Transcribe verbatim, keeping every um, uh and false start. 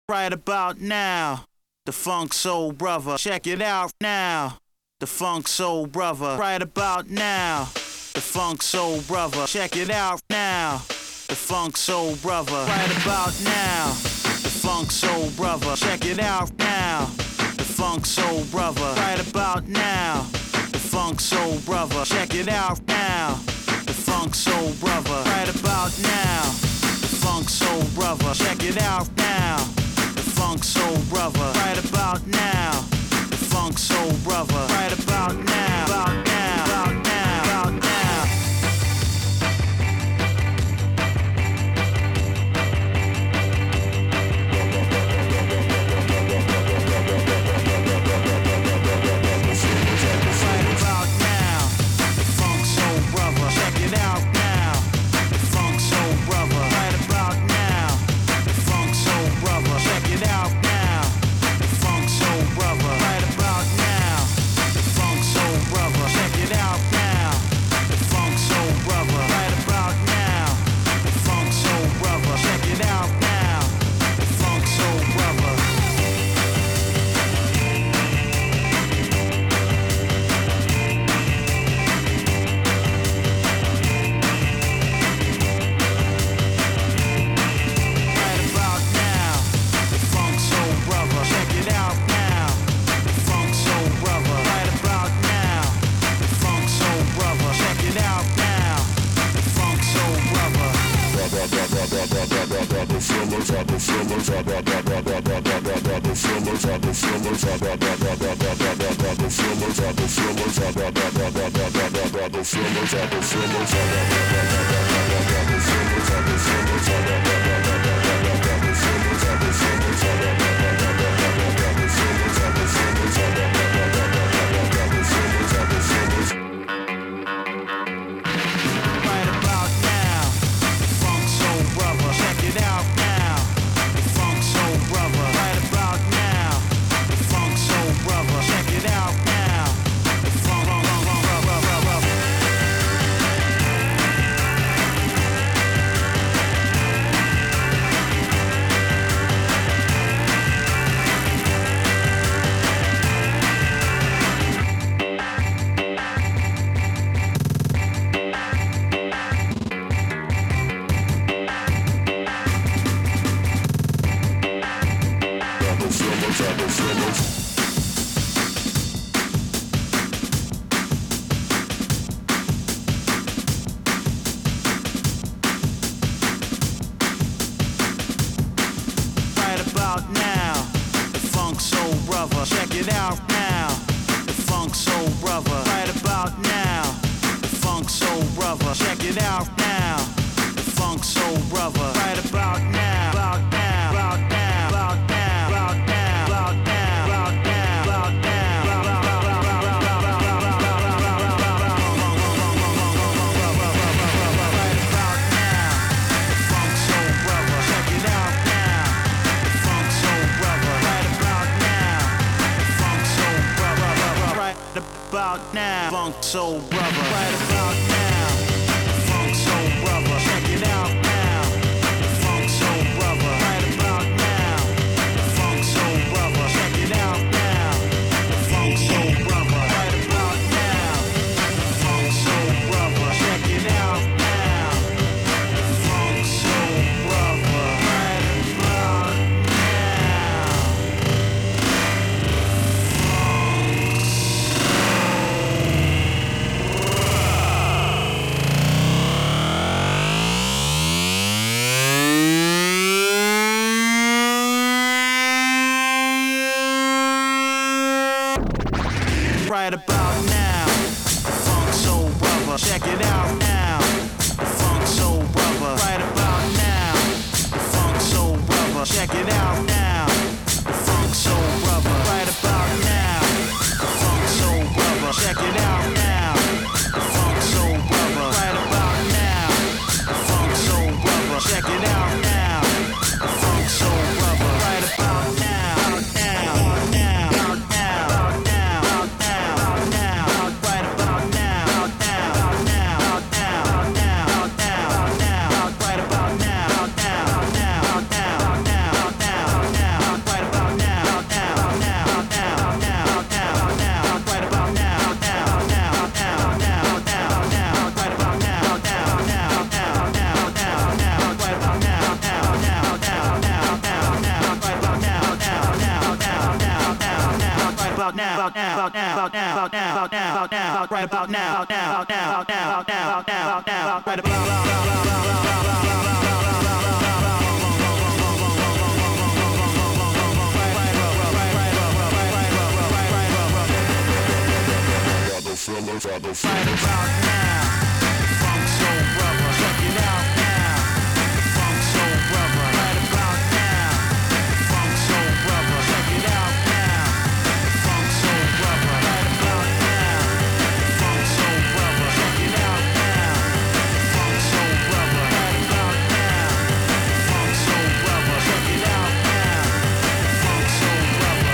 right about now. The Funk Soul Brother, check it out now. The Funk Soul Brother, right about now. The Funk Soul Brother, check it out now. The Funk Soul Brother, right about now. The Funk Soul Brother, check it out now. The Funk Soul Brother, right about now. The Funk Soul Brother, check it out now. The Funk Soul Brother, right about now. The Funk Soul Brother, check it out now. The Funk Soul Brother, right about now. The Funk Soul Brother, right about now. About now, about now, about now. Soul Brother, right about now. Funk Soul Brother, check it out now. Funk Soul Brother, right about now. Funk Soul Brother, check it out now. Funk Soul Brother, right about now. Funk Soul Brother, check it out now. Funk Soul Brother, right about now. Right about now, Funk Soul Brother, check it out now. Funk Soul Brother, right about now. Funk Soul Brother, check it out now. Funk Soul Brother, right about now. Funk Soul Brother, check it out now. Funk Soul Brother, right about now. Funk Soul Brother, check it out now. Funk Soul Brother, right about now. Now, now, now, now, now, now, now, right about now, now, now. about now, about now, about now, about now, about now, about now, about now, right about now, about now, about now, about now, about now, about now, about now, right about now. Right about now, Funk Soul Brother, check it out now. Funk Soul Brother, right about now. Funk Soul Brother, check it out now. Funk Soul Brother, right about now. Funk Soul Brother, check it out now. Funk Soul Brother, right about now. Funk Soul Brother, check it out now. Funk Soul Brother.